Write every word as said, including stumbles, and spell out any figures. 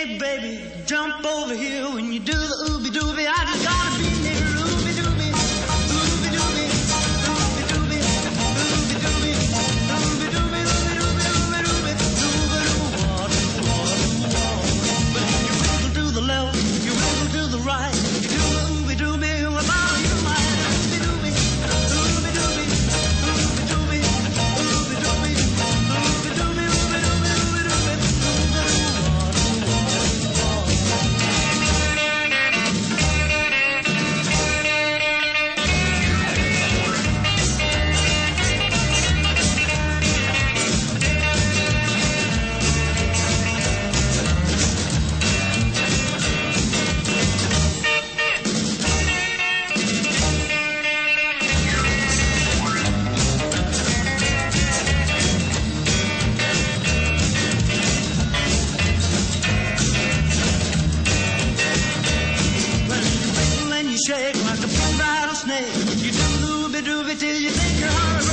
Hey, baby, jump over here when you do the ooby dooby. I just gotta be near ooby dooby, ooby dooby, ooby dooby, ooby dooby, ooby dooby, ooby dooby, ooby dooby, dooby doo. But if you wiggle to the left, you wiggle to the right, you do the ooby dooby without you mind. Ooby dooby, ooby dooby, ooby dooby, ooby dooby, ooby dooby, ooby dooby, ooby dooby, ooby doo. Shake like a big rattlesnake. You do the ooby dooby till you think you're